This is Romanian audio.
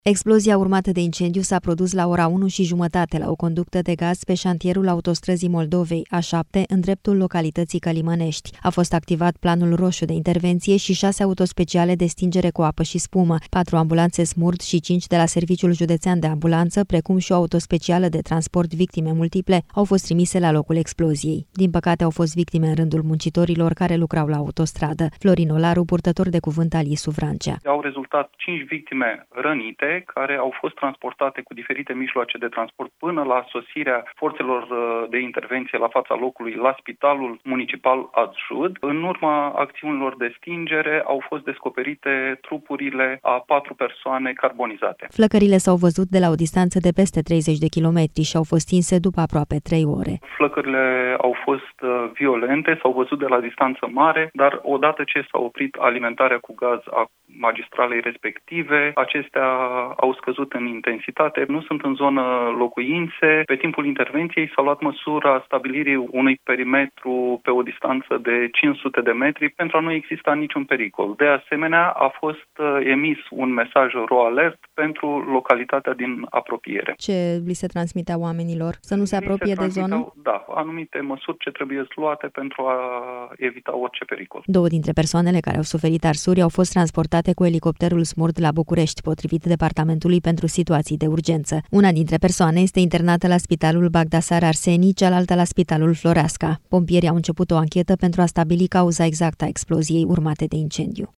Explozia urmată de incendiu s-a produs la ora 1:30 la o conductă de gaz pe șantierul autostrăzii Moldovei, A7, în dreptul localității Călimănești. A fost activat planul roșu de intervenție și 6 autospeciale de stingere cu apă și spumă, 4 ambulanțe SMURD și 5 de la Serviciul Județean de Ambulanță, precum și o autospecială de transport victime multiple, au fost trimise la locul exploziei. Din păcate, au fost victime în rândul muncitorilor care lucrau la autostradă. Florin Olaru, purtător de cuvânt al ISU Vrancea. Au rezultat 5 victime rănite, care au fost transportate cu diferite mijloace de transport până la sosirea forțelor de intervenție la fața locului la Spitalul Municipal Adsud. În urma acțiunilor de stingere au fost descoperite trupurile a 4 persoane carbonizate. Flăcările s-au văzut de la o distanță de peste 30 de kilometri și au fost stinse după aproape 3 ore. Flăcările au fost violente, s-au văzut de la distanță mare, dar odată ce s-a oprit alimentarea cu gaz a magistralei respective, acestea au scăzut în intensitate, nu sunt în zonă locuințe. Pe timpul intervenției s-a luat măsura stabilirii unui perimetru pe o distanță de 500 de metri pentru a nu exista niciun pericol. De asemenea, a fost emis un mesaj RoAlert pentru localitatea din apropiere. Ce li se transmitea oamenilor? Să nu se apropie de zonă? Da, anumite măsuri ce trebuie luate pentru a evita orice pericol. 2 dintre persoanele care au suferit arsuri au fost transportate cu elicopterul SMURD la București, potrivit Departamentului pentru Situații de Urgență. Una dintre persoane este internată la Spitalul Bagdasar Arsenii, cealaltă la Spitalul Floreasca. Pompierii au început o anchetă pentru a stabili cauza exactă a exploziei urmate de incendiu.